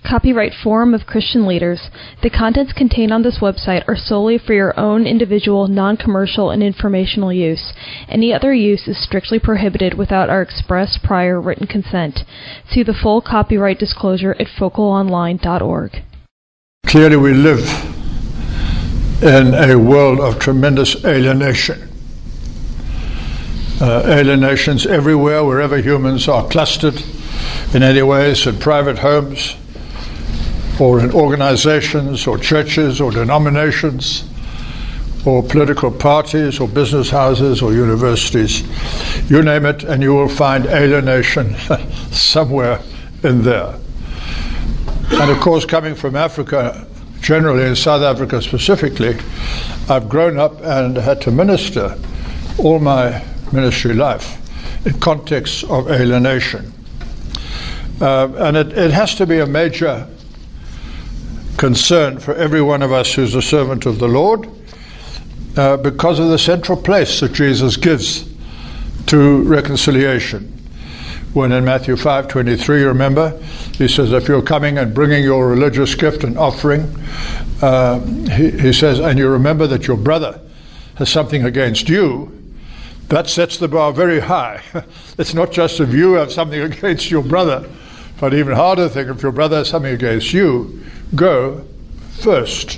Copyright Forum of Christian Leaders. The contents contained on this website are solely for your own individual, non-commercial, and informational use. Any other use is strictly prohibited without our express prior written consent. See the full copyright disclosure at focalonline.org. Clearly we live in a world of tremendous alienation. Alienations everywhere, wherever humans are clustered in any ways, in private homes, or in organizations, or churches, or denominations, or political parties, or business houses, or universities. You name it, and you will find alienation somewhere in there. And of course, coming from Africa, generally, in South Africa specifically, I've grown up and had to minister all my ministry life in contexts of alienation. And it has to be a major concern for every one of us who's a servant of the Lord, because of the central place that Jesus gives to reconciliation. When in Matthew 5:23, remember, he says, if you're coming and bringing your religious gift and offering, he says, and you remember that your brother has something against you, that sets the bar very high. It's not just if you have something against your brother, but even harder thing, if your brother has something against you, go first,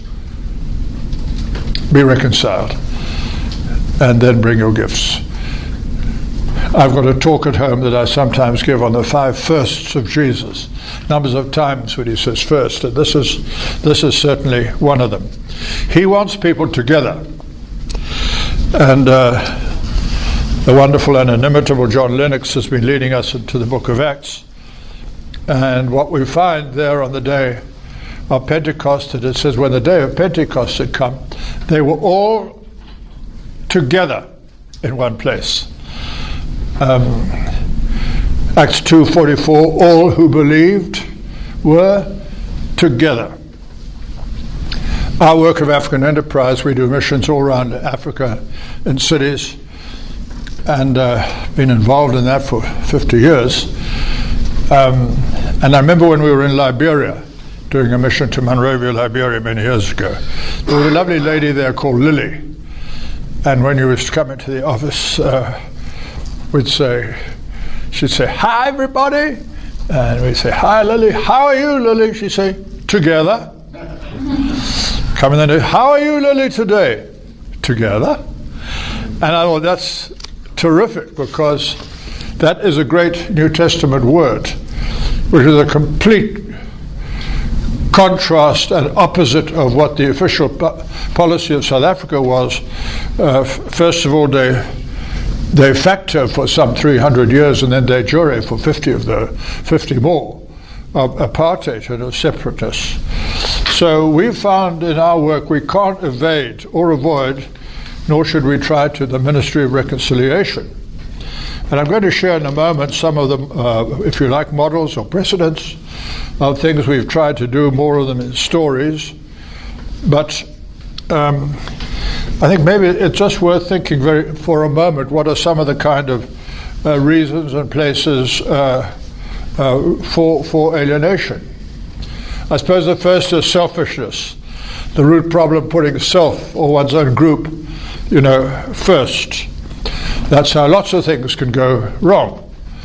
be reconciled, and then bring your gifts. I've got a talk at home that I sometimes give on the 5 firsts of Jesus, numbers of times when he says first, and this is certainly one of them. He wants people together, and the wonderful and inimitable John Lennox has been leading us into the book of Acts, and what we find there on the day of Pentecost, that it says when the day of Pentecost had come, they were all together in one place. Acts 2:44, all who believed were together. Our work of African Enterprise, we do missions all around Africa in cities, and been involved in that for 50 years. And I remember when we were in Liberia, doing a mission to Monrovia, Liberia, many years ago. There was a lovely lady there called Lily, and when you used to come into the office, she'd say, hi everybody, and we'd say, hi Lily, how are you Lily? She'd say, together. Come in then, how are you Lily today? Together. And I thought that's terrific, because that is a great New Testament word, which is a complete contrast and opposite of what the official policy of South Africa was. First of all, de facto for some 300 years, and then de jure for 50 more, of apartheid and of separateness. So we found in our work we can't evade or avoid, nor should we try to, the ministry of reconciliation. And I'm going to share in a moment some of them, if you like, models or precedents of things we've tried to do, more of them in stories. But I think maybe it's just worth thinking for a moment, what are some of the kind of reasons and places for alienation? I suppose the first is selfishness, the root problem, putting self or one's own group, first. That's how lots of things can go wrong.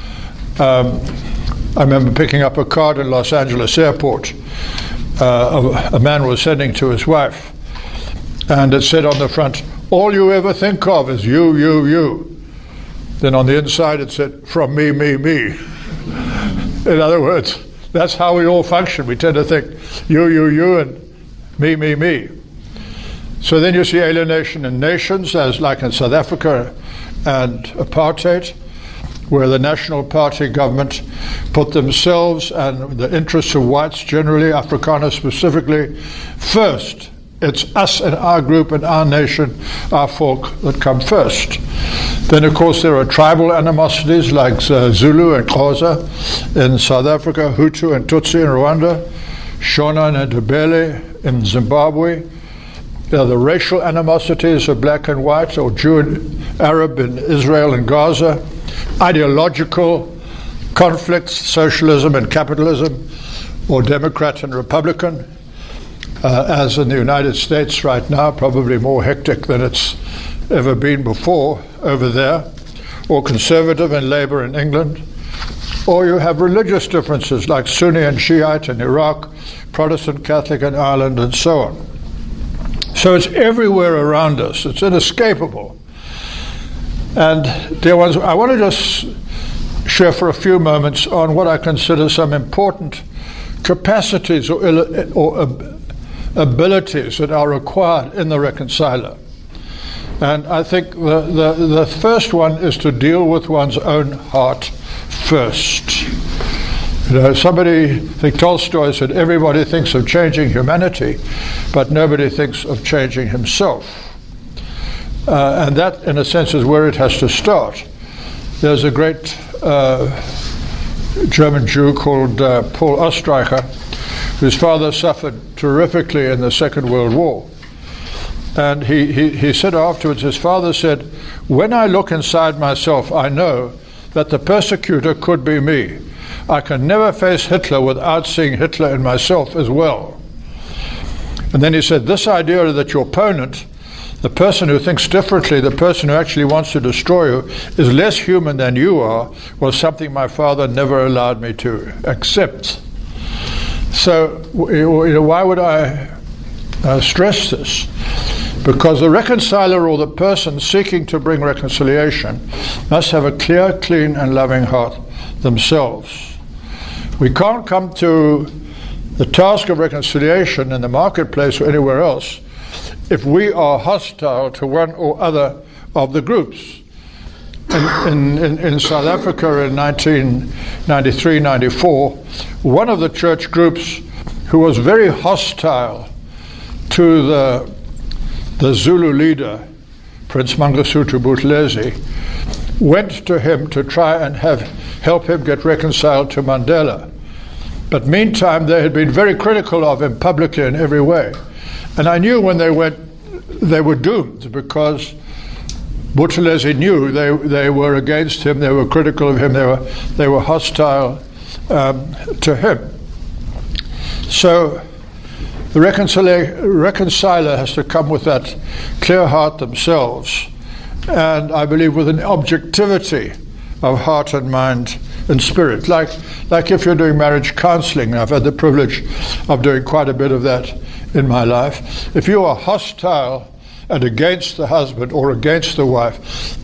I remember picking up a card in Los Angeles airport. A man was sending to his wife, and it said on the front, all you ever think of is you, you, you. Then on the inside it said, from me, me, me. In other words, that's how we all function. We tend to think you, you, you, and me, me, me. So then you see alienation in nations, as like in South Africa and apartheid, where the National Party government put themselves and the interests of whites generally, Afrikaners specifically, first. It's us and our group and our nation, our folk that come first. Then, of course, there are tribal animosities like Zulu and Xhosa in South Africa, Hutu and Tutsi in Rwanda, Shona and Ndebele in Zimbabwe. There are the racial animosities of black and white, or Jew and Arab in Israel and Gaza, ideological conflicts, socialism and capitalism, or Democrat and Republican, as in the United States right now, probably more hectic than it's ever been before over there, or Conservative and Labour in England, or you have religious differences like Sunni and Shiite in Iraq, Protestant Catholic in Ireland, and so on. So it's everywhere around us. It's inescapable. And dear ones, I want to just share for a few moments on what I consider some important capacities or abilities that are required in the reconciler. And I think the first one is to deal with one's own heart first. You know, I think Tolstoy said, everybody thinks of changing humanity, but nobody thinks of changing himself. And that, in a sense, is where it has to start. There's a great German Jew called Paul Ostreicher, whose father suffered terrifically in the Second World War. And he said afterwards, his father said, when I look inside myself, I know that the persecutor could be me. I can never face Hitler without seeing Hitler in myself as well. And then he said, this idea that your opponent, the person who thinks differently, the person who actually wants to destroy you, is less human than you are, was something my father never allowed me to accept. So, you know, why would I stress this? Because the reconciler, or the person seeking to bring reconciliation, must have a clear, clean, and loving heart themselves. We can't come to the task of reconciliation in the marketplace or anywhere else if we are hostile to one or other of the groups. In South Africa in 1993-94, one of the church groups who was very hostile to the Zulu leader, Prince Mangosuthu Buthelezi, went to him to try and help him get reconciled to Mandela. But meantime, they had been very critical of him publicly in every way. And I knew when they went, they were doomed, because Buthelezi knew they were against him, they were critical of him, they were hostile to him. So the reconciler has to come with that clear heart themselves, and I believe with an objectivity of heart and mind and spirit. Like if you're doing marriage counseling, I've had the privilege of doing quite a bit of that in my life. If you are hostile and against the husband or against the wife,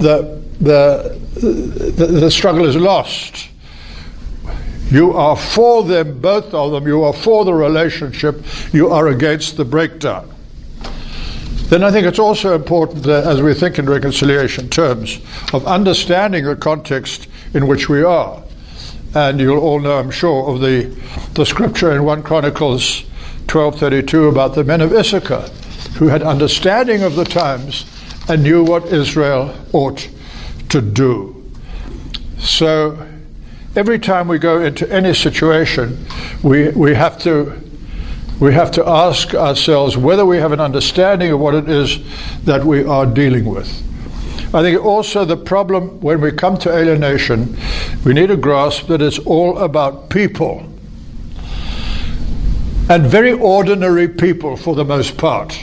the struggle is lost. You are for them, both of them. You are for the relationship. You are against the breakdown. Then I think it's also important that, as we think in reconciliation terms, of understanding the context in which we are. And you'll all know, I'm sure, of the scripture in 1 Chronicles 12:32 about the men of Issachar, who had understanding of the times and knew what Israel ought to do. So every time we go into any situation, we have to ask ourselves whether we have an understanding of what it is that we are dealing with. I think also the problem when we come to alienation, we need to grasp that it's all about people. And very ordinary people for the most part.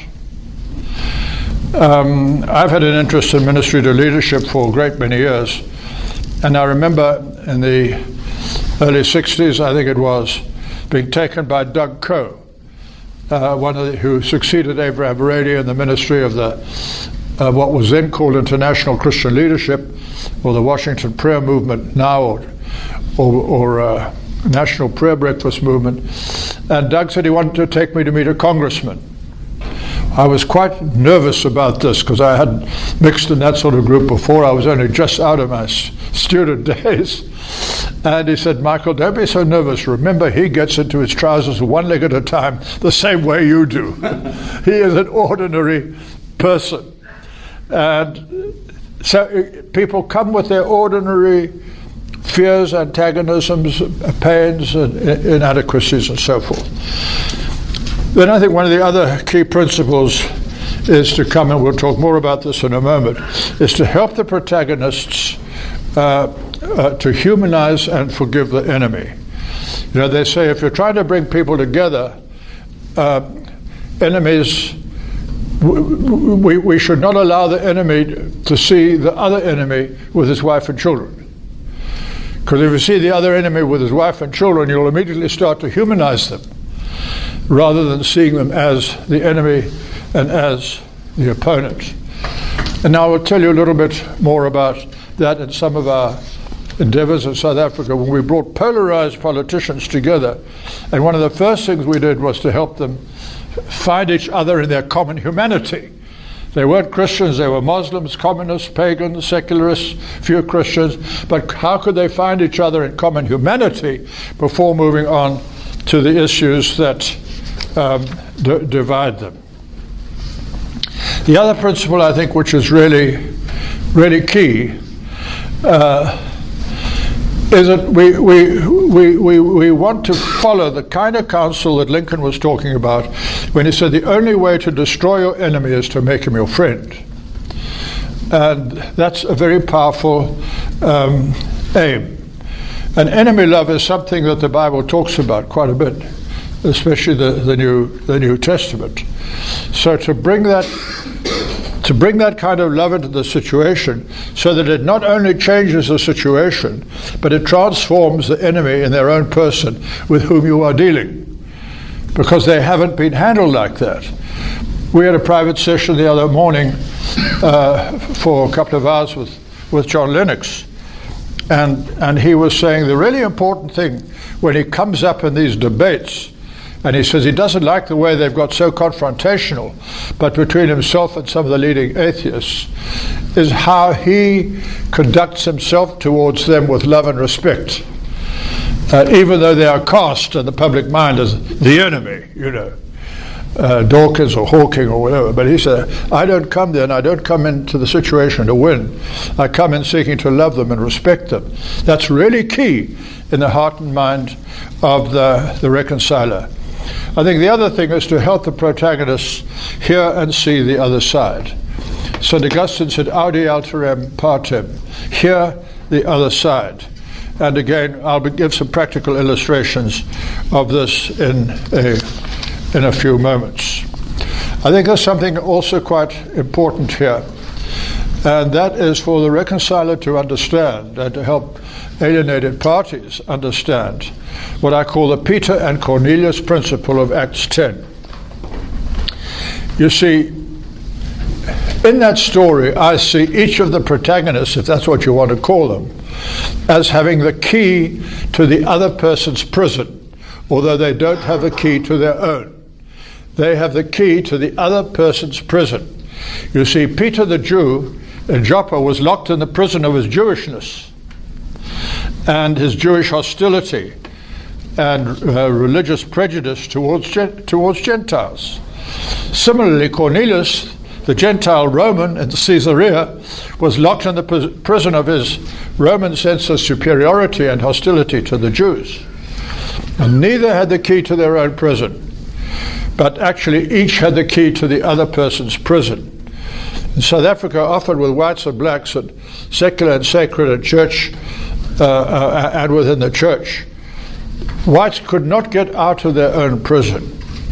I've had an interest in ministry to leadership for a great many years. And I remember in the early 60s, I think it was, being taken by Doug Coe, who succeeded Abraham Brady in the ministry of what was then called International Christian Leadership, or the Washington Prayer Movement now, or National Prayer Breakfast Movement. And Doug said he wanted to take me to meet a congressman. I was quite nervous about this because I hadn't mixed in that sort of group before. I was only just out of my student days. And he said, Michael, don't be so nervous. Remember, he gets into his trousers one leg at a time, the same way you do. He is an ordinary person. And so people come with their ordinary fears, antagonisms, pains, and inadequacies, and so forth. Then I think one of the other key principles is to come, and we'll talk more about this in a moment, is to help the protagonists to humanize and forgive the enemy. You know, they say if you're trying to bring people together, enemies, we should not allow the enemy to see the other enemy with his wife and children. Because if you see the other enemy with his wife and children, you'll immediately start to humanize them, rather than seeing them as the enemy and as the opponent. And now I will tell you a little bit more about that in some of our endeavors in South Africa when we brought polarized politicians together. And one of the first things we did was to help them find each other in their common humanity. They weren't Christians, they were Muslims, communists, pagans, secularists, few Christians, but how could they find each other in common humanity before moving on to the issues that divide them? The other principle, I think, which is really, really key, is that we want to follow the kind of counsel that Lincoln was talking about when he said the only way to destroy your enemy is to make him your friend. And that's a very powerful aim. And enemy love is something that the Bible talks about quite a bit, especially the New Testament. So to bring that kind of love into the situation so that it not only changes the situation, but it transforms the enemy in their own person with whom you are dealing, because they haven't been handled like that. We had a private session the other morning for a couple of hours with John Lennox, and he was saying the really important thing when he comes up in these debates, and he says he doesn't like the way they've got so confrontational, but between himself and some of the leading atheists, is how he conducts himself towards them with love and respect, even though they are cast in the public mind as the enemy, you know, Dawkins or Hawking or whatever. But he said, I don't come there, and I don't come into the situation to win. I come in seeking to love them and respect them. That's really key in the heart and mind of the reconciler. I think the other thing is to help the protagonists hear and see the other side. St. Augustine said, Audi alteram partem, hear the other side. And again, I'll give some practical illustrations of this in a few moments. I think there's something also quite important here, and that is for the reconciler to understand and to help alienated parties understand what I call the Peter and Cornelius principle of Acts 10. You see, in that story, I see each of the protagonists, if that's what you want to call them, as having the key to the other person's prison, although they don't have a key to their own. They have the key to the other person's prison. You see, Peter the Jew in Joppa was locked in the prison of his Jewishness and his Jewish hostility and religious prejudice towards Gentiles. Similarly, Cornelius, the Gentile Roman in Caesarea, was locked in the prison of his Roman sense of superiority and hostility to the Jews. And neither had the key to their own prison, but actually each had the key to the other person's prison. In South Africa, often with whites and blacks, and secular and sacred, and church and within the church, whites could not get out of their own prison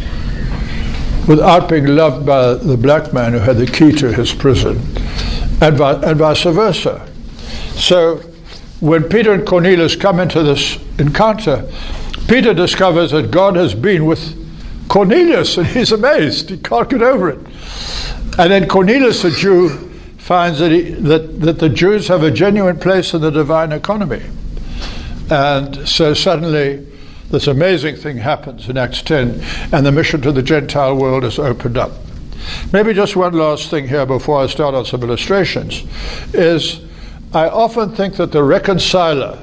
without being loved by the black man who had the key to his prison, and vice versa. So when Peter and Cornelius come into this encounter, Peter discovers that God has been with Cornelius, and he's amazed. He can't get over it. And then Cornelius, the Jew, finds that the Jews have a genuine place in the divine economy. And so suddenly this amazing thing happens in Acts 10, and the mission to the Gentile world is opened up. Maybe just one last thing here before I start on some illustrations, is I often think that the reconciler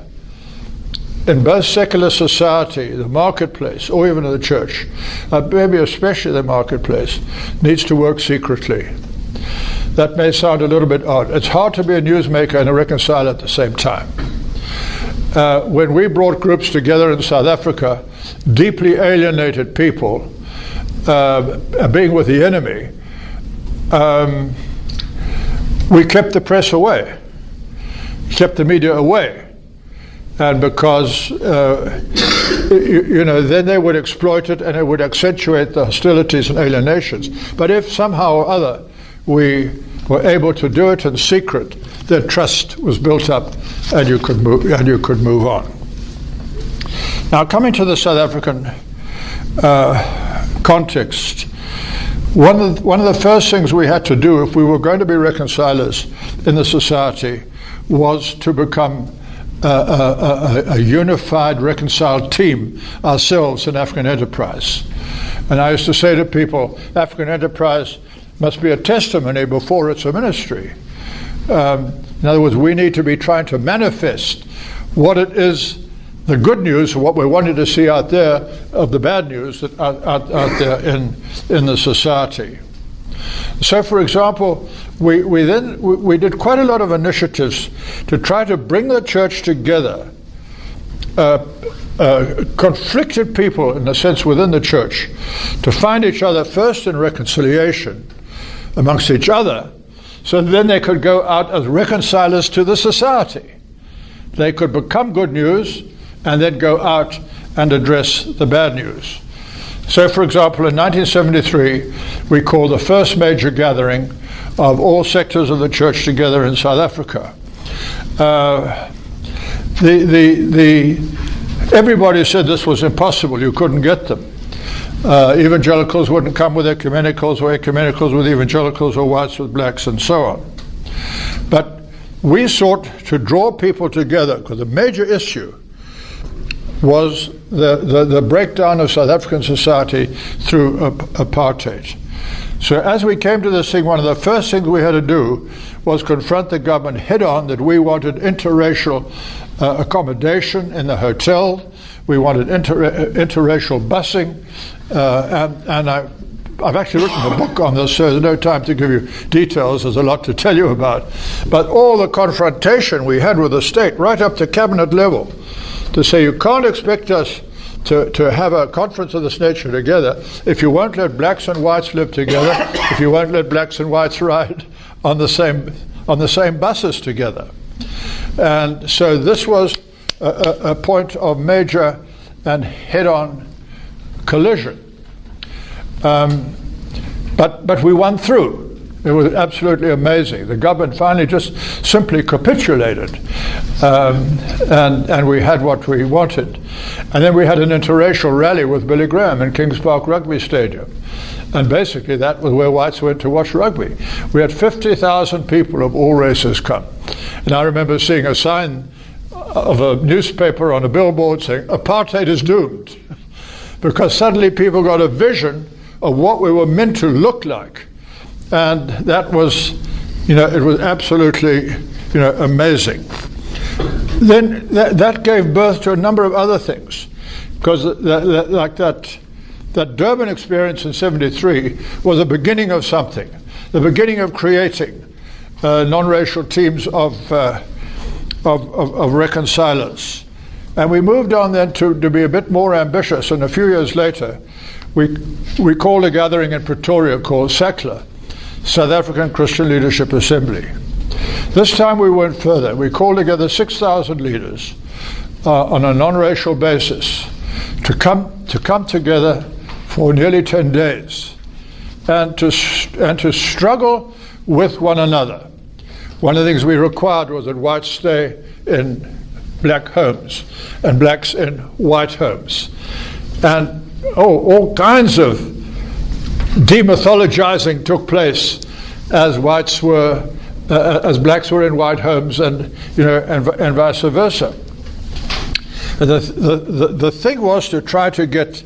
in both secular society, the marketplace, or even in the church, maybe especially the marketplace, needs to work secretly. That may sound a little bit odd. It's hard to be a newsmaker and a reconciler at the same time. When we brought groups together in South Africa, deeply alienated people, being with the enemy, we kept the press away, kept the media away. And because then they would exploit it and it would accentuate the hostilities and alienations. But if somehow or other we were able to do it in secret, then trust was built up and you could move on. Now, coming to the South African context, one of the first things we had to do if we were going to be reconcilers in the society was to become a unified, reconciled team ourselves in African Enterprise. And I used to say to people, African Enterprise must be a testimony before it's a ministry. In other words, we need to be trying to manifest what it is, the good news, what we wanted to see out there, of the bad news that out there in the society. So, for example, we did quite a lot of initiatives to try to bring the church together. Conflicted people, in a sense, within the church, to find each other first in reconciliation amongst each other, so then they could go out as reconcilers to the society. They could become good news and then go out and address the bad news. So, for example, in 1973, we called the first major gathering of all sectors of the church together in South Africa. Everybody said this was impossible. You couldn't get them. Evangelicals wouldn't come with ecumenicals, or ecumenicals with evangelicals, or whites with blacks, and so on. But we sought to draw people together because the major issue was the breakdown of South African society through apartheid. So as we came to this thing, one of the first things we had to do was confront the government head on that we wanted interracial accommodation in the hotel. We wanted interracial busing. And I've actually written a book on this, so there's no time to give you details. There's a lot to tell you about. But all the confrontation we had with the state, right up to cabinet level, to say you can't expect us to have a conference of this nature together if you won't let blacks and whites live together, if you won't let blacks and whites ride on the same buses together. And so this was a point of major and head-on collision. But we won through. It was absolutely amazing. The government finally just simply capitulated, and we had what we wanted. And then we had an interracial rally with Billy Graham in Kings Park Rugby Stadium. And basically that was where whites went to watch rugby. We had 50,000 people of all races come. And I remember seeing a sign of a newspaper on a billboard saying, "Apartheid is doomed." Because suddenly people got a vision of what we were meant to look like. And that was, it was absolutely, amazing. Then that gave birth to a number of other things. Because like that Durban experience in 73 was the beginning of something. The beginning of creating non-racial teams of reconcilers. And we moved on then to be a bit more ambitious, and a few years later we called a gathering in Pretoria called SACLA, South African Christian Leadership Assembly. This time we went further. We called together 6,000 leaders on a non-racial basis to come together for nearly 10 days and to struggle with one another. One of the things we required was that whites stay in black homes and blacks in white homes. And all kinds of demythologizing took place as as blacks were in white homes, and vice versa. The thing was to try to get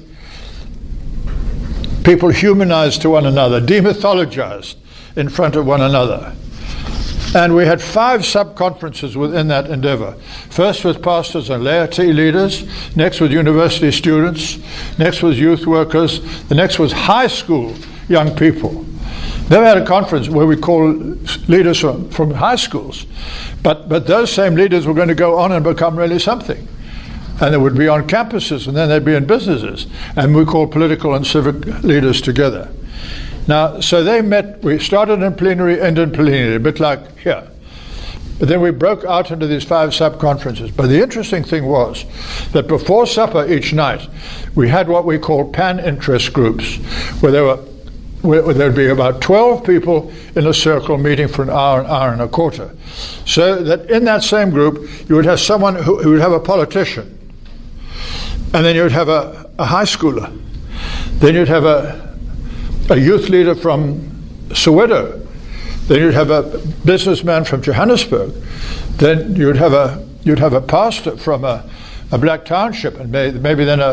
people humanized to one another, demythologized in front of one another. And we had 5 sub-conferences within that endeavor. First with pastors and laity leaders, next with university students, next was youth workers, the next was high school young people. Then we had a conference where we called leaders from high schools. But those same leaders were going to go on and become really something. And they would be on campuses, and then they'd be in businesses. And we called political and civic leaders together. Now, so they met, we started in plenary, ended in plenary, a bit like here. But then we broke out into these 5 sub-conferences. But the interesting thing was that before supper each night, we had what we call pan-interest groups, where there would be about 12 people in a circle meeting for an hour and a quarter. So that in that same group, you would have someone who would have a politician. And then you would have a high schooler. Then you'd have a youth leader from Soweto. Then you'd have a businessman from Johannesburg. Then you'd have a pastor from a black township, and maybe then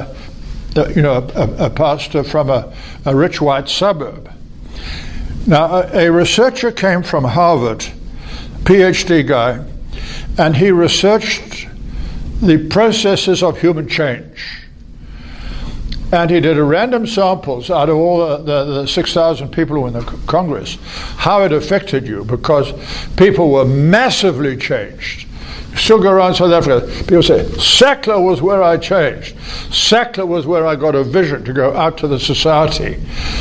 a pastor from a rich white suburb. Now, a researcher came from Harvard, PhD guy, and he researched the processes of human change. And he did a random samples out of all the 6,000 people who were in the Congress, how it affected you, because people were massively changed. You still go around South Africa, people say, Sackler was where I changed. Sackler was where I got a vision to go out to the society.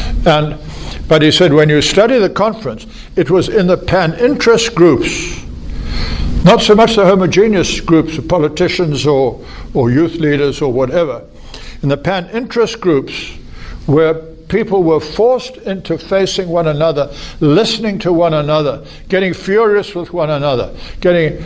But he said, when you study the conference, it was in the pan-interest groups, not so much the homogeneous groups of politicians or youth leaders or whatever. In the pan-interest groups, where people were forced into facing one another, listening to one another, getting furious with one another, getting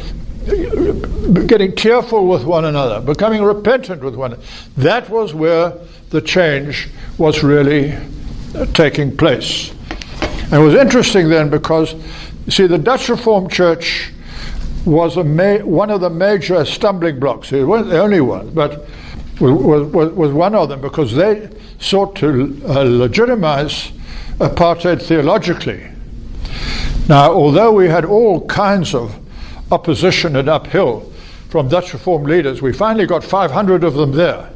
tearful with one another, becoming repentant with one another. That was where the change was really taking place. And it was interesting then because, you see, the Dutch Reformed Church was one of the major stumbling blocks. It wasn't the only one, but was one of them, because they sought to legitimize apartheid theologically. Now, although we had all kinds of opposition and uphill from Dutch Reformed leaders, we finally got 500 of them there.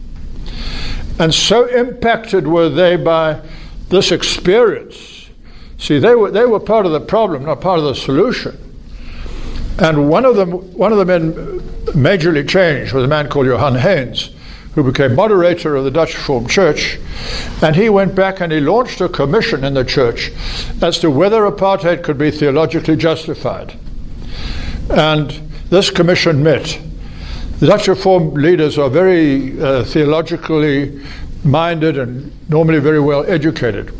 And so impacted were they by this experience. See, they were part of the problem, not part of the solution. And one of the men majorly changed was a man called Johan Haynes, who became moderator of the Dutch Reformed Church. And he went back and he launched a commission in the church as to whether apartheid could be theologically justified. And this commission met. The Dutch Reformed leaders are very theologically minded and normally very well educated.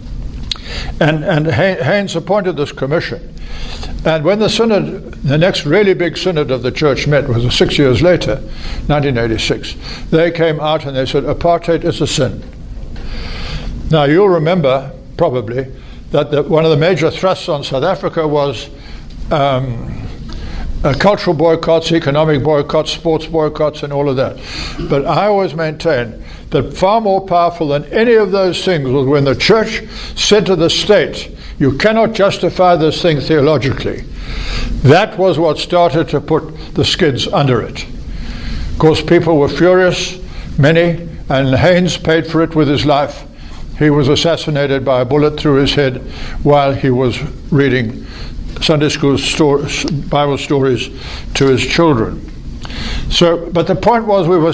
And Haynes appointed this commission. And when the synod, the next really big synod of the church met, was 6 years later, 1986, they came out and they said, apartheid is a sin. Now, you'll remember, probably, that one of the major thrusts on South Africa was cultural boycotts, economic boycotts, sports boycotts, and all of that. But I always maintain that far more powerful than any of those things was when the church said to the state, you cannot justify this thing theologically. That was what started to put the skids under it. Of course, people were furious, many, and Haynes paid for it with his life. He was assassinated by a bullet through his head while he was reading Sunday school Bible stories to his children. But the point was, we were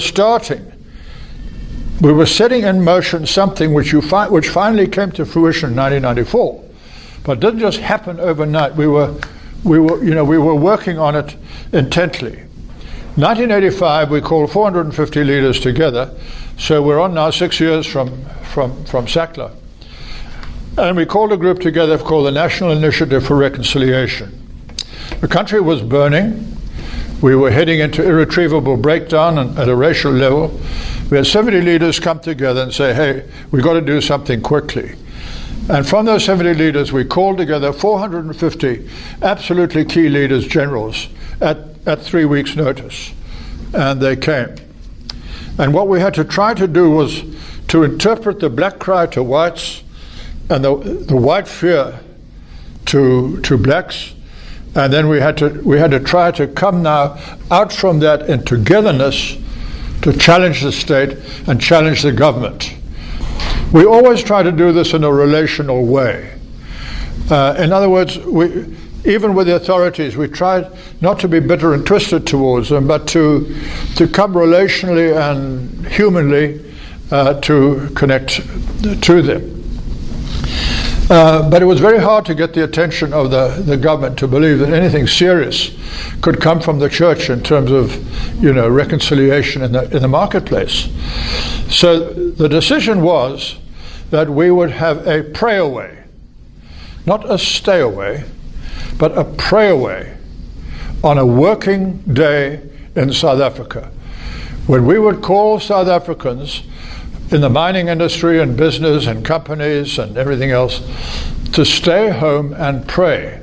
setting in motion something which finally came to fruition in 1994. But it didn't just happen overnight. We were working on it intently. 1985, we called 450 leaders together. So we're on now 6 years from Sackler. And we called a group together called the National Initiative for Reconciliation. The country was burning. We were heading into irretrievable breakdown at a racial level. We had 70 leaders come together and say, hey, we've got to do something quickly. And from those 70 leaders, we called together 450 absolutely key leaders, generals, at 3 weeks' notice. And they came. And what we had to try to do was to interpret the black cry to whites and the white fear to blacks. And then we had to try to come now out from that in togetherness to challenge the state and challenge the government. We always try to do this in a relational way. In other words, even with the authorities, we try not to be bitter and twisted towards them, but to come relationally and humanly to connect to them. But it was very hard to get the attention of the government to believe that anything serious could come from the church in terms of, reconciliation in the marketplace. So the decision was that we would have a pray away, not a stay away, but a pray away on a working day in South Africa, when we would call South Africans in the mining industry and business and companies and everything else to stay home and pray.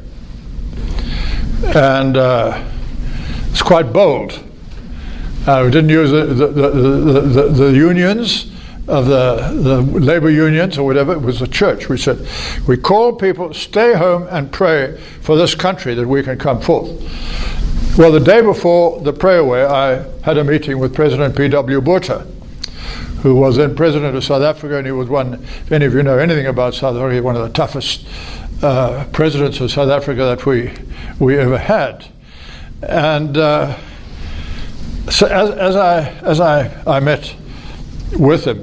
And it's quite bold. We didn't use the unions of the labor unions or whatever. It was the church. We said, we call people, stay home and pray for this country that we can come forth. Well, the day before the prayer away, I had a meeting with President P.W. Botha, who was then president of South Africa, and he was one, if any of you know anything about South Africa, he was one of the toughest presidents of South Africa that we ever had. And so as I met with him,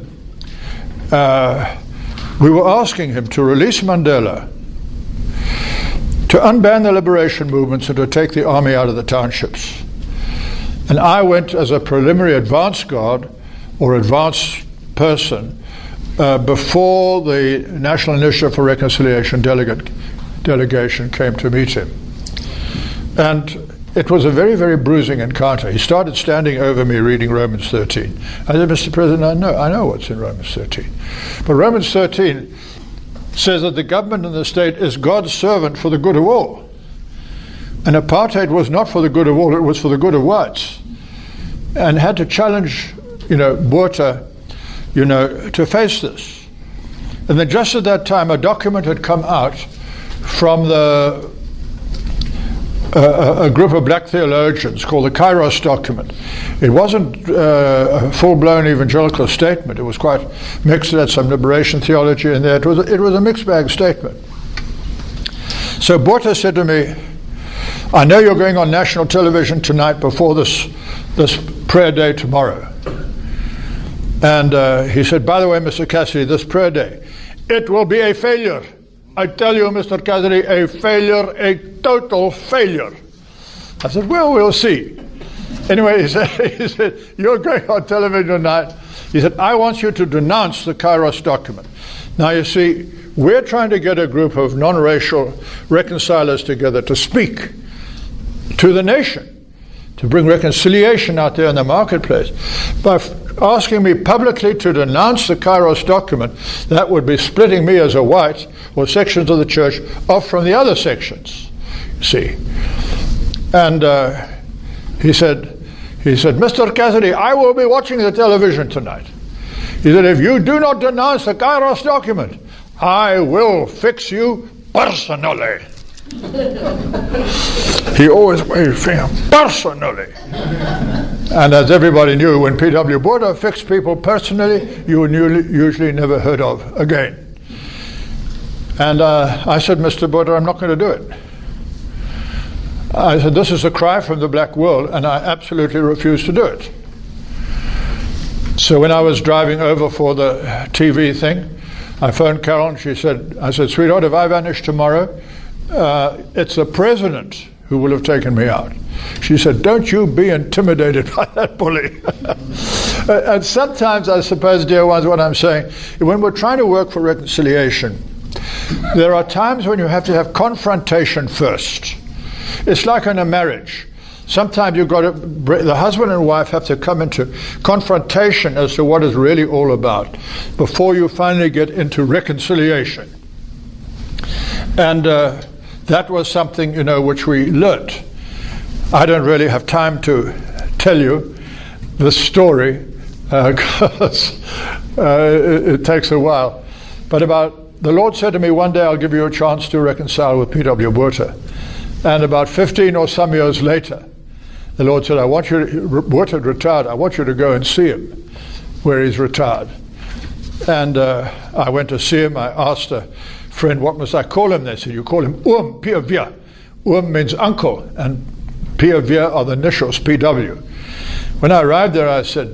we were asking him to release Mandela, to unban the liberation movements, and to take the army out of the townships. And I went as a preliminary advance guard or advance person before the National Initiative for Reconciliation delegation came to meet him. And it was a very, very bruising encounter. He started standing over me reading Romans 13. I said, Mr. President, I know what's in Romans 13. But Romans 13 says that the government in the state is God's servant for the good of all. And apartheid was not for the good of all, it was for the good of whites. And had to challenge, Botha, to face this. And then just at that time, a document had come out from a group of black theologians called the Kairos document. It wasn't a full-blown evangelical statement. It was quite mixed. It had some liberation theology in there. It was a mixed bag statement. So Botha said to me, I know you're going on national television tonight before this prayer day tomorrow. And he said, by the way, Mr. Cassidy, this prayer day, it will be a failure. I tell you, Mr. Cassidy, a failure, a total failure. I said, well, we'll see. Anyway, he said, you're going on television tonight. He said, I want you to denounce the Kairos document. Now, you see, we're trying to get a group of non-racial reconcilers together to speak to the nation, to bring reconciliation out there in the marketplace. By asking me publicly to denounce the Kairos document, that would be splitting me as a white or sections of the church off from the other sections, you see. And he said, Mr. Cassidy, I will be watching the television tonight. He said, if you do not denounce the Kairos document, I will fix you personally. He always made it fair, personally. And as everybody knew, when P.W. Botha fixed people personally, you were usually never heard of again. And I said, Mr. Botha, I'm not going to do it. I said, this is a cry from the black world, and I absolutely refuse to do it. So when I was driving over for the TV thing, I phoned Carol, and I said, sweetheart, if I vanish tomorrow, it's the president who will have taken me out. She said, don't you be intimidated by that bully. And sometimes, I suppose, dear ones, what I'm saying, when we're trying to work for reconciliation, there are times when you have to have confrontation first. It's like in a marriage. Sometimes the husband and wife have to come into confrontation as to what it's really all about before you finally get into reconciliation. And that was something, which we learnt. I don't really have time to tell you the story because it takes a while. But the Lord said to me, one day I'll give you a chance to reconcile with P.W. Botha. And about 15 or some years later, the Lord said, Botha had retired, I want you to go and see him where he's retired. And I went to see him. I asked a friend, what must I call him? They said, you call him P.W. Means uncle, and P.W. are the initials, P.W. When I arrived there, I said,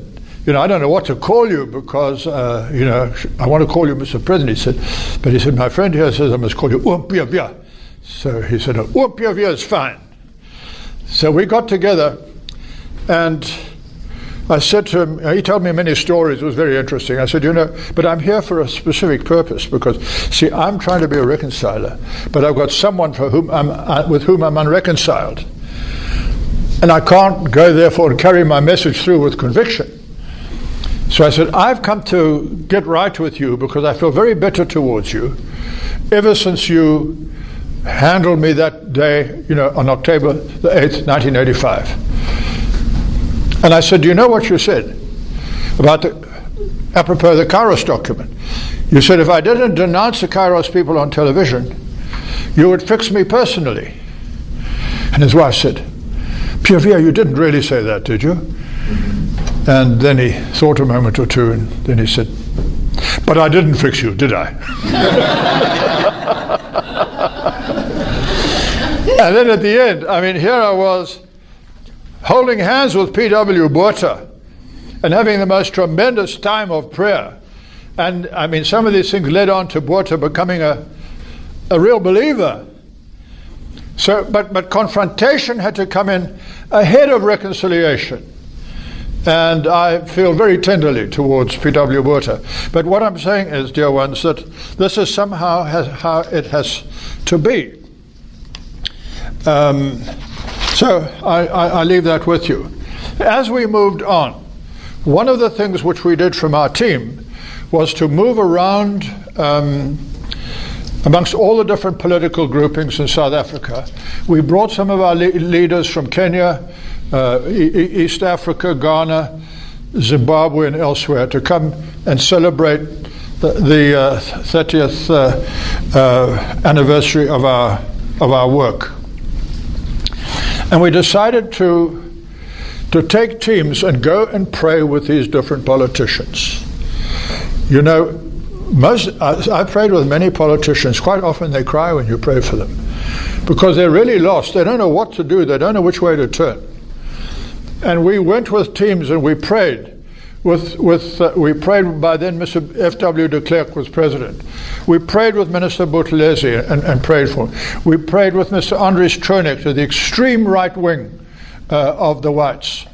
I don't know what to call you because, I want to call you Mr. President. He said, my friend here says I must call you Oompiavia. So he said, Oompiavia is fine. So we got together, and I said to him, he told me many stories. It was very interesting. I said, but I'm here for a specific purpose because, see, I'm trying to be a reconciler, but I've got someone with whom I'm unreconciled. And I can't go, therefore, and carry my message through with conviction. So I said, I've come to get right with you because I feel very bitter towards you ever since you handled me that day, on October the 8th, 1985. And I said, do you know what you said about apropos the Kairos document? You said, if I didn't denounce the Kairos people on television, you would fix me personally. And his wife said, Piavia, you didn't really say that, did you? And then he thought a moment or two, and then he said, but I didn't fix you, did I? And then at the end, here I was holding hands with P.W. Botha and having the most tremendous time of prayer. And some of these things led on to Botha becoming a real believer. So, but confrontation had to come in ahead of reconciliation. And I feel very tenderly towards P.W. Botha. But what I'm saying is, dear ones, that this is somehow how it has to be. So I leave that with you. As we moved on, one of the things which we did from our team was to move around amongst all the different political groupings in South Africa. We brought some of our leaders from Kenya, East Africa, Ghana, Zimbabwe, and elsewhere to come and celebrate the 30th anniversary of our work. And we decided to take teams and go and pray with these different politicians. I prayed with many politicians. Quite often they cry when you pray for them because they're really lost. They don't know what to do. They don't know which way to turn. And we went with teams and we prayed. We prayed by then Mr. F.W. de Klerk was president. We prayed with Minister Buthelezi and prayed for him. We prayed with Mr. Andries Tronek to the extreme right wing of the whites.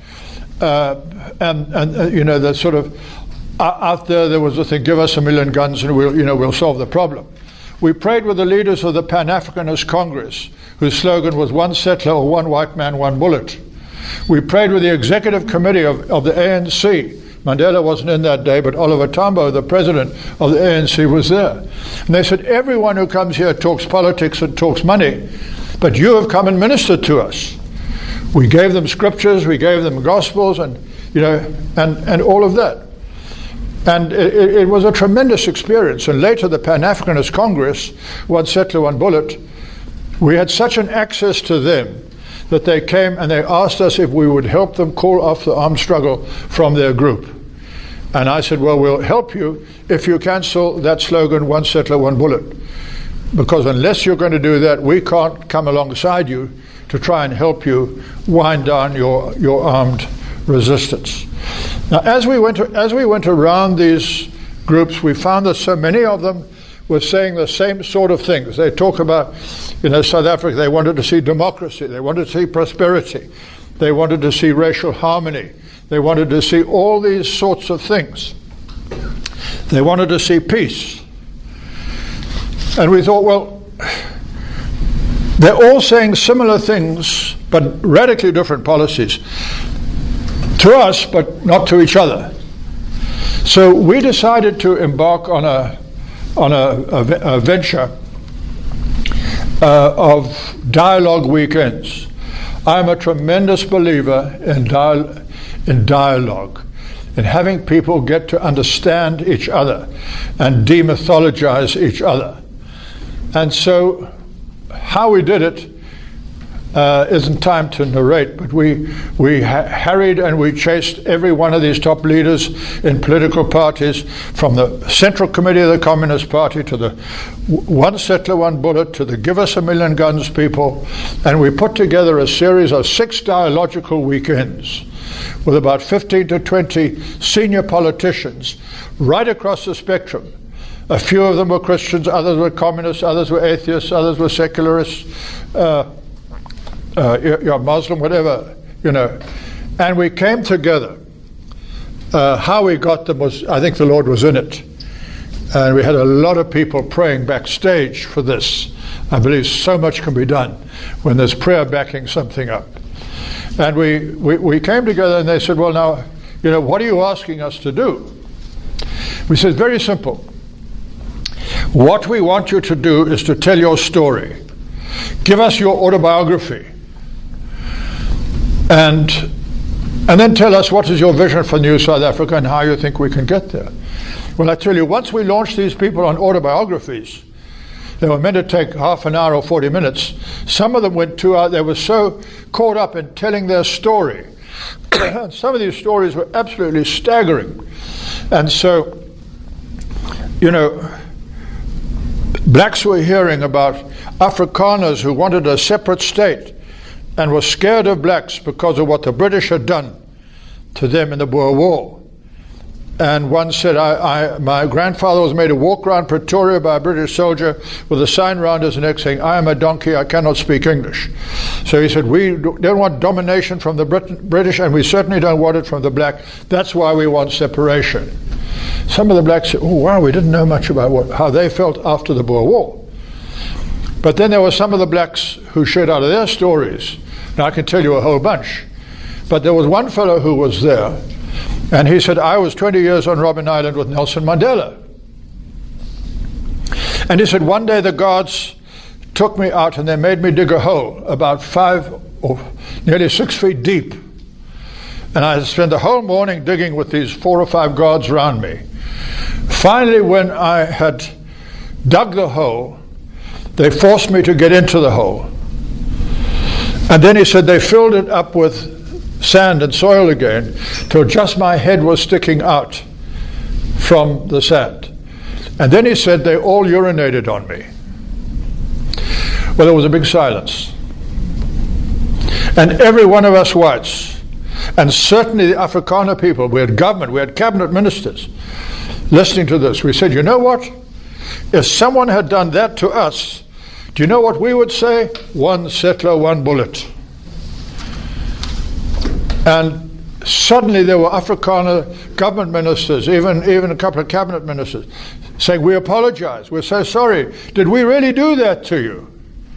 The sort of out there was the thing, give us 1 million guns and we'll solve the problem. We prayed with the leaders of the Pan-Africanist Congress, whose slogan was one settler or one white man, one bullet. We prayed with the executive committee of the ANC. Mandela wasn't in that day, but Oliver Tambo, the president of the ANC, was there. And they said, everyone who comes here talks politics and talks money, but you have come and ministered to us. We gave them scriptures, we gave them gospels, and all of that. And it was a tremendous experience. And later, the Pan-Africanist Congress, one settler, one bullet, we had such an access to them that they came and they asked us if we would help them call off the armed struggle from their group. And I said, well, we'll help you if you cancel that slogan, one settler, one bullet. Because unless you're going to do that, we can't come alongside you to try and help you wind down your armed resistance. Now, as we went around these groups, we found that so many of them were saying the same sort of things. They talk about, South Africa, they wanted to see democracy, they wanted to see prosperity, they wanted to see racial harmony, they wanted to see all these sorts of things. They wanted to see peace. And we thought, well, they're all saying similar things, but radically different policies. To us, but not to each other. So we decided to embark on a venture of dialogue weekends. I'm a tremendous believer in dialogue, in having people get to understand each other and demythologize each other. And so how we did it isn't time to narrate, but we harried and we chased every one of these top leaders in political parties, from the Central Committee of the Communist Party to the one settler, one bullet, to the give us 1 million guns people, and we put together a series of 6 dialogical weekends with about 15 to 20 senior politicians right across the spectrum. A few of them were Christians, others were communists, others were atheists, others were secularists, Muslim, whatever, And we came together. How we got them was, I think the Lord was in it. And we had a lot of people praying backstage for this. I believe so much can be done when there's prayer backing something up. And we came together and they said, well, now, what are you asking us to do? We said, very simple. What we want you to do is to tell your story. Give us your autobiography. And then tell us what is your vision for New South Africa and how you think we can get there. Well, I tell you, once we launched these people on autobiographies, they were meant to take half an hour or 40 minutes. Some of them went 2 hours. They were so caught up in telling their story. And some of these stories were absolutely staggering. And so, blacks were hearing about Afrikaners who wanted a separate state and were scared of blacks because of what the British had done to them in the Boer War. And one said, my grandfather was made to walk around Pretoria by a British soldier with a sign round his neck saying, I am a donkey, I cannot speak English. So he said, we don't want domination from the British, and we certainly don't want it from the black. That's why we want separation. Some of the blacks said, oh wow, we didn't know much about how they felt after the Boer War. But then there were some of the blacks who shared out of their stories. Now I can tell you a whole bunch. But there was one fellow who was there, and he said, I was 20 years on Robben Island with Nelson Mandela. And he said, one day the guards took me out and they made me dig a hole about 5 or nearly 6 feet deep. And I spent the whole morning digging with these 4 or 5 guards around me. Finally, when I had dug the hole, they forced me to get into the hole. And then he said they filled it up with sand and soil again till just my head was sticking out from the sand. And then he said they all urinated on me. Well, there was a big silence. And every one of us whites, and certainly the Afrikaner people, we had government, we had cabinet ministers listening to this. We said, you know what? If someone had done that to us, do you know what we would say? One settler, one bullet. And suddenly there were Afrikaner government ministers, even a couple of cabinet ministers, saying, we apologize, we're so sorry. Did we really do that to you?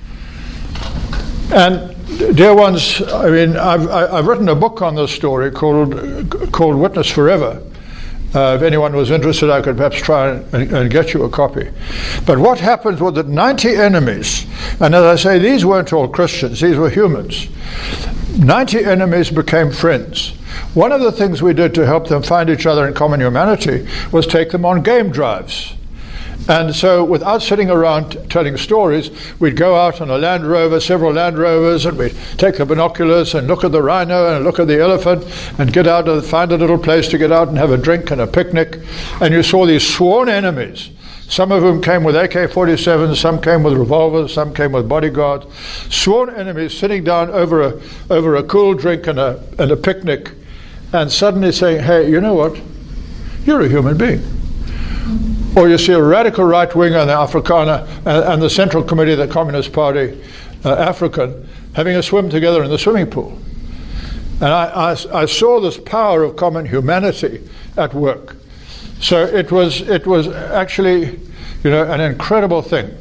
And dear ones, I mean, I've written a book on this story called Witness Forever. If anyone was interested, I could perhaps try and get you a copy. But what happened was that 90 enemies, and as I say, these weren't all Christians, these were humans. 90 enemies became friends. One of the things we did to help them find each other in common humanity was take them on game drives. And so without sitting around telling stories, we'd go out on a Land Rover, several Land Rovers, and we'd take the binoculars and look at the rhino and look at the elephant and get out and find a little place to get out and have a drink and a picnic. And you saw these sworn enemies, some of whom came with AK-47s, some came with revolvers, some came with bodyguards. Sworn enemies sitting down over a cool drink and a picnic, and suddenly saying, hey, you know what? You're a human being. Or you see a radical right-winger in the Afrikaner and the Central Committee of the Communist Party, African, having a swim together in the swimming pool. And I saw this power of common humanity at work. So it was actually, an incredible thing.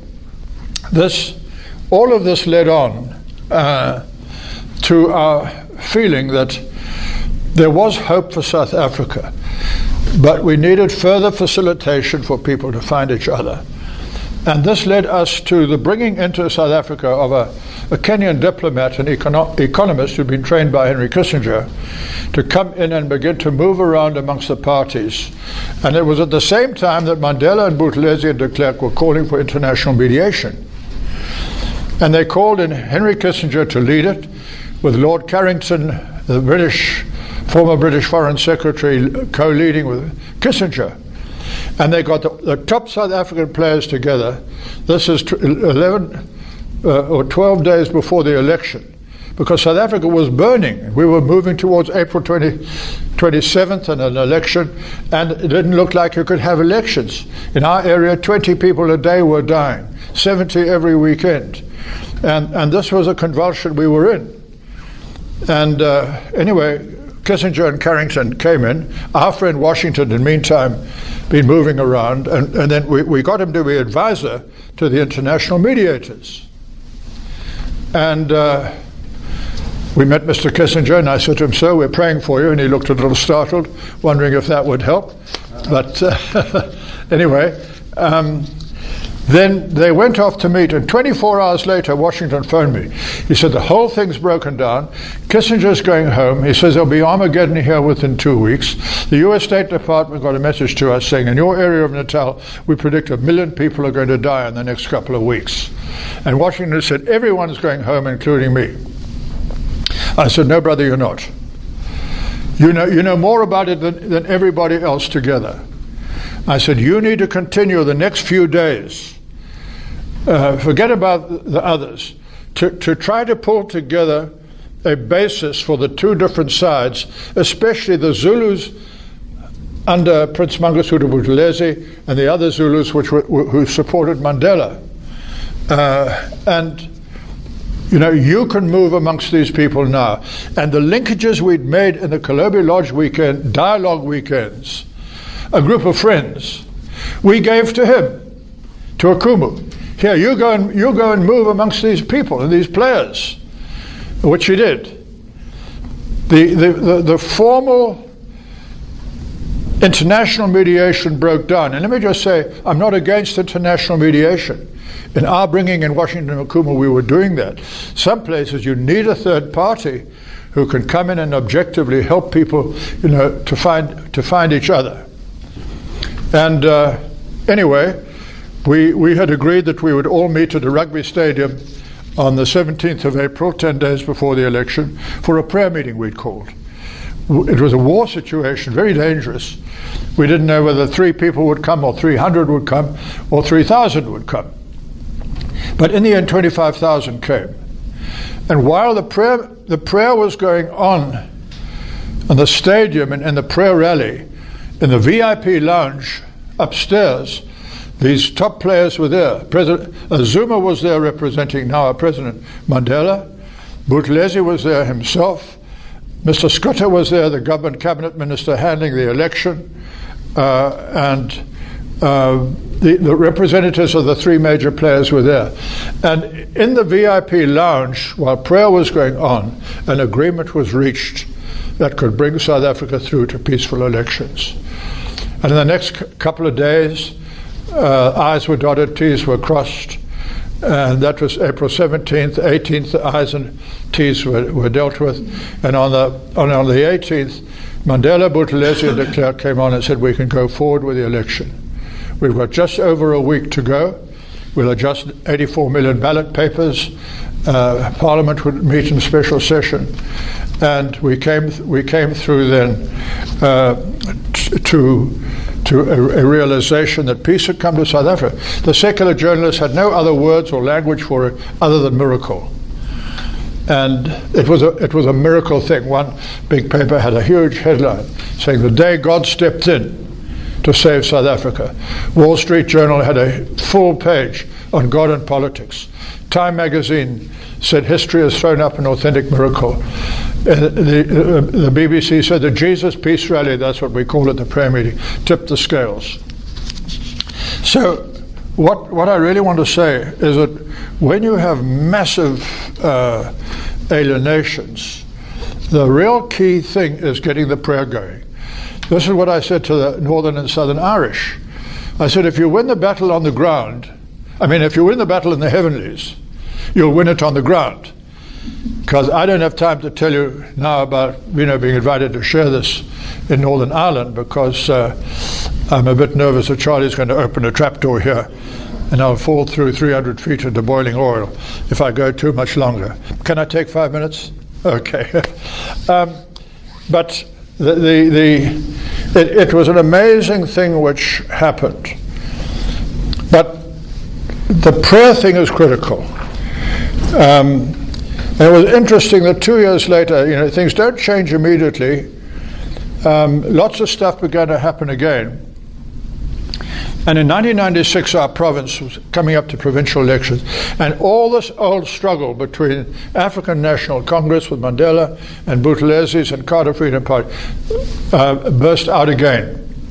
All of this led on to our feeling that there was hope for South Africa. But we needed further facilitation for people to find each other. And this led us to the bringing into South Africa of a Kenyan diplomat, an economist who'd been trained by Henry Kissinger, to come in and begin to move around amongst the parties. And it was at the same time that Mandela and Buthelezi and de Klerk were calling for international mediation. And they called in Henry Kissinger to lead it, with Lord Carrington, the former British Foreign Secretary, co-leading with Kissinger. And they got the top South African players together. This is 11 or 12 days before the election. because South Africa was burning. We were moving towards April 27th and an election, and it didn't look like you could have elections. In our area, 20 people a day were dying, 70 every weekend. And this was a convulsion we were in. And anyway, Kissinger and Carrington came in. Our friend Washington, in the meantime, been moving around, and then we got him to be advisor to the international mediators. And we met Mr. Kissinger, and I said to him, "Sir, we're praying for you." And he looked a little startled, wondering if that would help. But anyway, then they went off to meet, and 24 hours later, Washington phoned me. He said, "The whole thing's broken down. Kissinger's going home." He says, "There'll be Armageddon here within 2 weeks. The U.S. State Department got a message to us saying, in your area of Natal, we predict 1 million people are going to die in the next couple of weeks." And Washington said, "Everyone's going home, including me." I said, "No, brother, you're not. You know more about it than everybody else together." I said, "You need to continue the next few days. Forget about the others. To try to pull together a basis for the two different sides, especially the Zulus under Prince Mangosuthu Buthelezi and the other Zulus who supported Mandela. And you can move amongst these people now." And the linkages we'd made in the Kolobe Lodge weekend, dialogue weekends, a group of friends, we gave to him, to Akumu. "Here, you go and move amongst these people and these players," which he did. The formal international mediation broke down. And let me just say, I'm not against international mediation. In our bringing in Washington and Akumu, we were doing that. Some places you need a third party who can come in and objectively help people, to find each other. And anyway, we had agreed that we would all meet at a rugby stadium on the 17th of April, 10 days before the election, for a prayer meeting we'd called. It was a war situation, very dangerous. We didn't know whether 3 people would come or 300 would come or 3,000 would come. But in the end, 25,000 came. And while the prayer was going on in the stadium and in the prayer rally, in the VIP lounge upstairs, these top players were there. President Zuma was there representing now our President Mandela. Buthelezi was there himself. Mr. Schutte was there, the government cabinet minister handling the election. And the representatives of the 3 major players were there. And in the VIP lounge, while prayer was going on, an agreement was reached that could bring South Africa through to peaceful elections. And in the next couple of days, I's were dotted, T's were crossed, and that was April 17th. 18th, the I's and T's were dealt with. And on the 18th, Mandela, Buthelezi and de Klerk came on and said, "We can go forward with the election. We've got just over a week to go. We'll adjust 84 million ballot papers. Parliament would meet in special session." And we came through then to a realization that peace had come to South Africa. The secular journalists had no other words or language for it other than miracle. And it was a miracle thing. One big paper had a huge headline saying, "The day God stepped in to save South Africa." Wall Street Journal had a full page on God and politics. Time magazine said history has thrown up an authentic miracle. The BBC said the Jesus Peace Rally, that's what we call it, the prayer meeting, tipped the scales. So what I really want to say is that when you have massive alienations, the real key thing is getting the prayer going. This is what I said to the Northern and Southern Irish. I said, if you win the battle on the ground, if you win the battle in the heavenlies, you'll win it on the ground. Because I don't have time to tell you now about being invited to share this in Northern Ireland, because I'm a bit nervous that Charlie's going to open a trapdoor here and I'll fall through 300 feet into boiling oil if I go too much longer. Can I take 5 minutes? Okay. But it was an amazing thing which happened. But the prayer thing is critical. And it was interesting that 2 years later, things don't change immediately. Lots of stuff began to happen again. And in 1996, our province was coming up to provincial elections, and all this old struggle between African National Congress with Mandela and Buthelezis and Carter Freedom Party burst out again.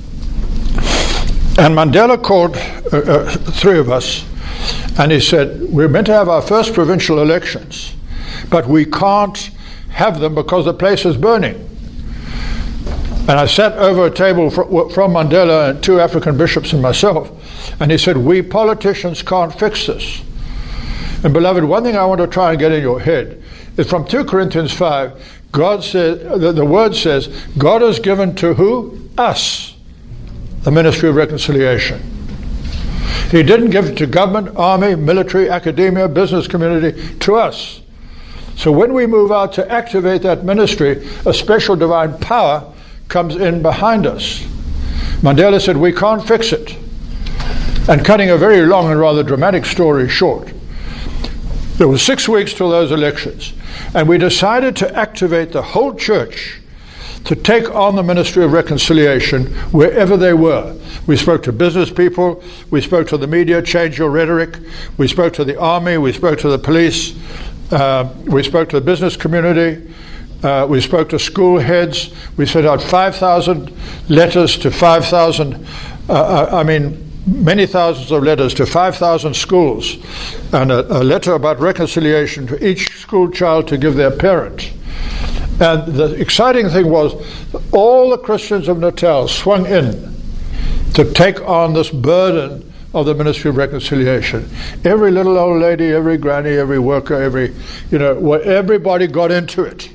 And Mandela called three of us, and he said, we're meant to have our first provincial elections, but we can't have them because the place is burning. And I sat over a table from Mandela and 2 African bishops and myself, and he said, we politicians can't fix this. And beloved, one thing I want to try and get in your head is from 2 Corinthians 5, God says, the word says, God has given to who? Us, the ministry of reconciliation. He didn't give it to government, army, military, academia, business community, to us. So when we move out to activate that ministry, a special divine power comes in behind us. Mandela said, we can't fix it. And cutting a very long and rather dramatic story short, there were 6 weeks till those elections, and we decided to activate the whole church to take on the ministry of reconciliation wherever they were. We spoke to business people, we spoke to the media, change your rhetoric, we spoke to the army, we spoke to the police, we spoke to the business community, we spoke to school heads. We sent out 5,000 letters to 5,000, many thousands of letters to 5,000 schools, and a letter about reconciliation to each school child to give their parent. And the exciting thing was, all the Christians of Natal swung in to take on this burden of the ministry of reconciliation. Every little old lady, every granny, every worker, everybody got into it.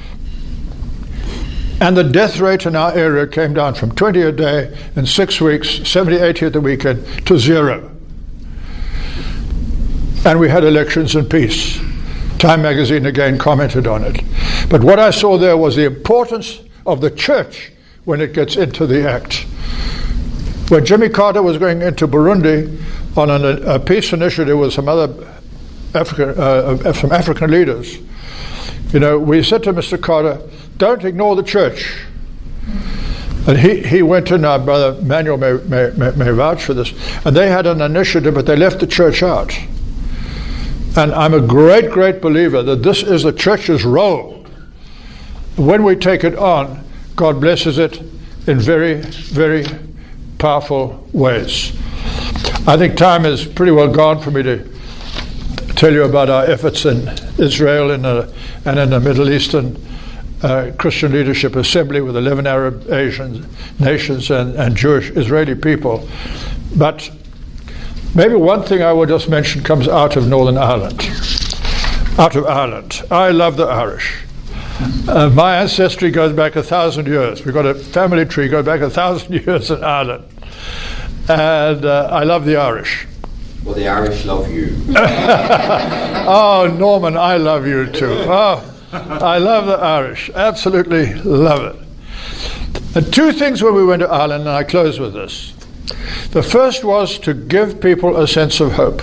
And the death rate in our area came down from 20 a day in 6 weeks, 70, 80 at the weekend, to 0. And we had elections in peace. Time magazine again commented on it. But what I saw there was the importance of the church when it gets into the act. When Jimmy Carter was going into Burundi on a peace initiative with some other African leaders, we said to Mr. Carter, don't ignore the church. And he went in, our brother Manuel may vouch for this, and they had an initiative, but they left the church out. And I'm a great, great believer that this is the church's role. When we take it on, God blesses it in very, very powerful ways. I think time is pretty well gone for me to tell you about our efforts in Israel and in the Middle Eastern Christian Leadership Assembly with 11 Arab Asian nations and Jewish Israeli people. But maybe one thing I will just mention comes out of Northern Ireland. Out of Ireland. I love the Irish. My ancestry goes back 1,000 years. We've got a family tree going back 1,000 years in Ireland. And I love the Irish. Well, the Irish love you. Oh, Norman, I love you too. Oh, I love the Irish. Absolutely love it. And 2 things when we went to Ireland, and I close with this. The first was to give people a sense of hope.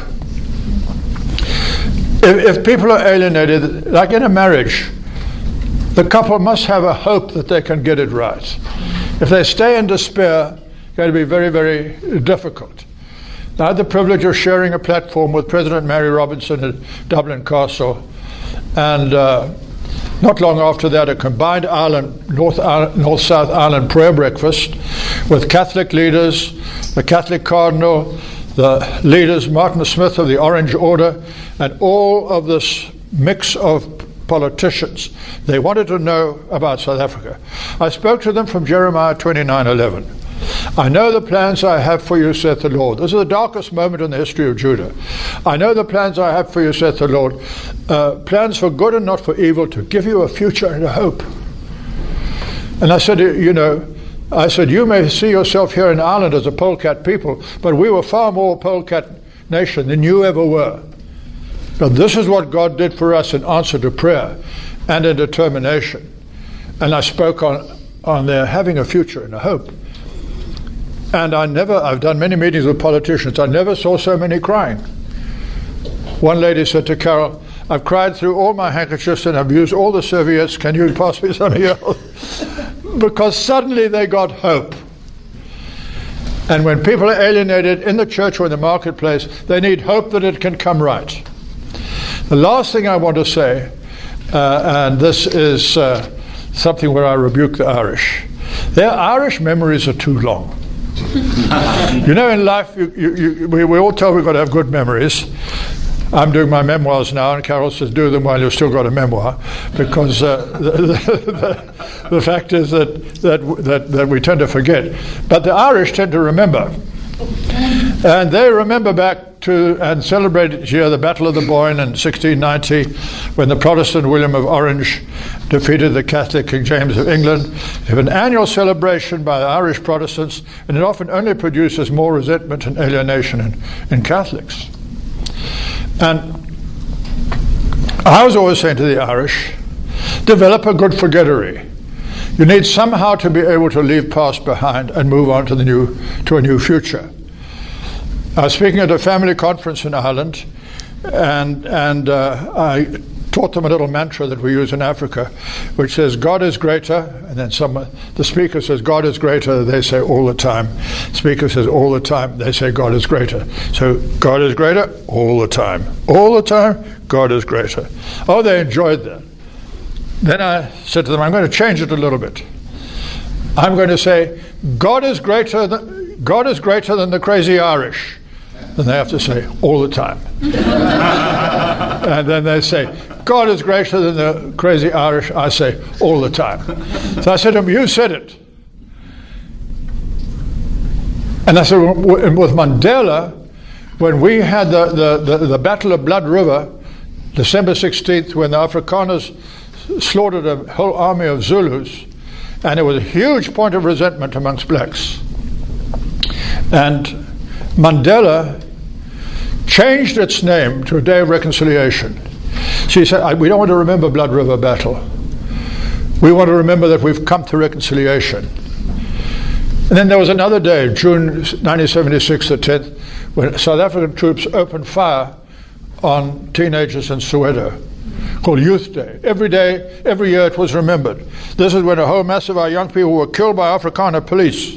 If people are alienated, like in a marriage, the couple must have a hope that they can get it right. If they stay in despair, it's going to be very, very difficult. I had the privilege of sharing a platform with President Mary Robinson at Dublin Castle, and not long after that, a combined North-South Ireland prayer breakfast with Catholic leaders, the Catholic Cardinal, the leaders, Martin Smith of the Orange Order, and all of this mix of politicians. They wanted to know about South Africa. I spoke to them from Jeremiah 29:11. I know the plans I have for you, saith the Lord. This is the darkest moment in the history of Judah. I know the plans I have for you, saith the Lord. Plans for good and not for evil, to give you a future and a hope. And I said, you may see yourself here in Ireland as a polecat people, but we were far more polecat nation than you ever were. But this is what God did for us in answer to prayer and in determination. And I spoke on their having a future and a hope. And I've done many meetings with politicians. I never saw so many crying. One lady said to Carol, I've cried through all my handkerchiefs and I've used all the serviettes. Can you pass me some of yours? Because suddenly they got hope. And when people are alienated in the church or in the marketplace, they need hope that it can come right. The last thing I want to say, and this is something where I rebuke the Irish. Their Irish memories are too long. You know, in life, we all tell we've got to have good memories. I'm doing my memoirs now, and Carol says, do them while you've still got a memoir, because the fact is that we tend to forget. But the Irish tend to remember. And they remember back to and celebrated here the Battle of the Boyne in 1690, when the Protestant William of Orange defeated the Catholic King James of England. They have an annual celebration by the Irish Protestants, and it often only produces more resentment and alienation in Catholics. And I was always saying to the Irish, develop a good forgettery. You need somehow to be able to leave past behind and move on to a new future. I was speaking at a family conference in Ireland, and I taught them a little mantra that we use in Africa, which says, God is greater, and then the speaker says, God is greater, they say all the time. Speaker says all the time, they say God is greater. So God is greater all the time. All the time, God is greater. Oh, they enjoyed that. Then I said to them, I'm going to change it a little bit. I'm going to say, God is greater than the crazy Irish. And they have to say, all the time. And then they say, God is greater than the crazy Irish. I say, all the time. So I said to him, you said it. And I said, with Mandela, when we had the Battle of Blood River, December 16th, when the Afrikaners slaughtered a whole army of Zulus, and it was a huge point of resentment amongst blacks. And Mandela changed its name to a day of reconciliation. She said, we don't want to remember Blood River Battle. We want to remember that we've come to reconciliation. And then there was another day, June 1976, the 10th, when South African troops opened fire on teenagers in Soweto, called Youth Day. Every year it was remembered. This is when a whole mass of our young people were killed by Afrikaner police.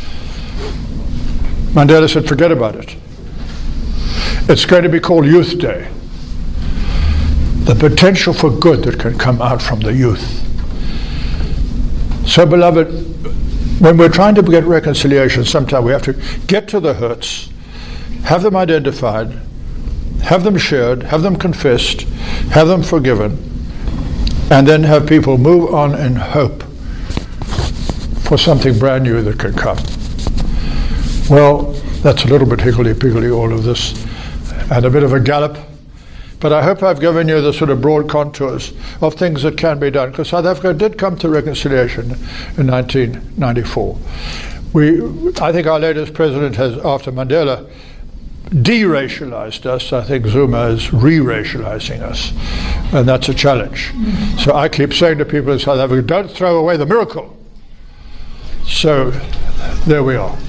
Mandela said, forget about it. It's going to be called Youth Day. The potential for good that can come out from the youth. So, beloved, when we're trying to get reconciliation, sometimes we have to get to the hurts, have them identified, have them shared, have them confessed, have them forgiven, and then have people move on in hope for something brand new that can come. Well, that's a little bit higgledy-piggledy, all of this, and a bit of a gallop. But I hope I've given you the sort of broad contours of things that can be done, because South Africa did come to reconciliation in 1994. I think our latest president has, after Mandela, de-racialized us. I think Zuma is re-racializing us, and that's a challenge. So I keep saying to people in South Africa, don't throw away the miracle. So there we are.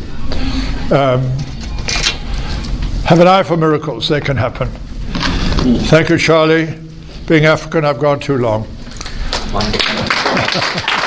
Have an eye for miracles. They can happen. Thank you, Charlie. Being African, I've gone too long.